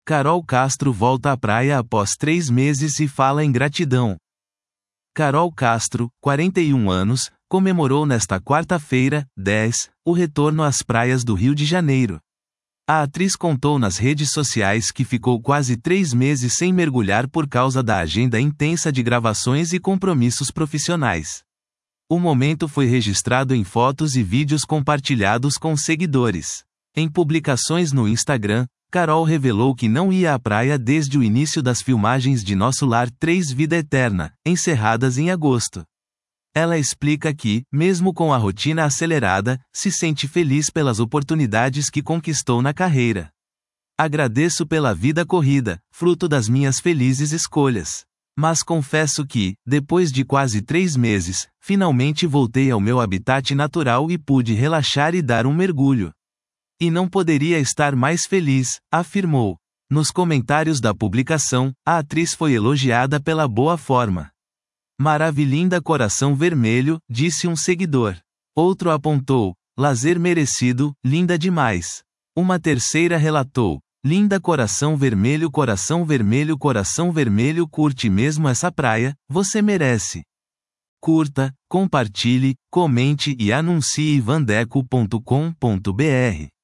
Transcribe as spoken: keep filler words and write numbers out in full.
Carol Castro volta à praia após três meses e fala em gratidão. Carol Castro, quarenta e um anos, comemorou nesta quarta-feira, dez, o retorno às praias do Rio de Janeiro. A atriz contou nas redes sociais que ficou quase três meses sem mergulhar por causa da agenda intensa de gravações e compromissos profissionais. O momento foi registrado em fotos e vídeos compartilhados com seguidores. Em publicações no Instagram, Carol revelou que não ia à praia desde o início das filmagens de Nosso Lar três Vida Eterna, encerradas em agosto. Ela explica que, mesmo com a rotina acelerada, se sente feliz pelas oportunidades que conquistou na carreira. Agradeço pela vida corrida, fruto das minhas felizes escolhas. Mas confesso que, depois de quase três meses, finalmente voltei ao meu habitat natural e pude relaxar e dar um mergulho. E não poderia estar mais feliz, afirmou. Nos comentários da publicação, a atriz foi elogiada pela boa forma. Maravilhinda coração vermelho, disse um seguidor. Outro apontou, lazer merecido, linda demais. Uma terceira relatou, linda coração vermelho coração vermelho coração vermelho curte mesmo essa praia, você merece. Curta, compartilhe, comente e anuncie vandeco ponto com ponto br.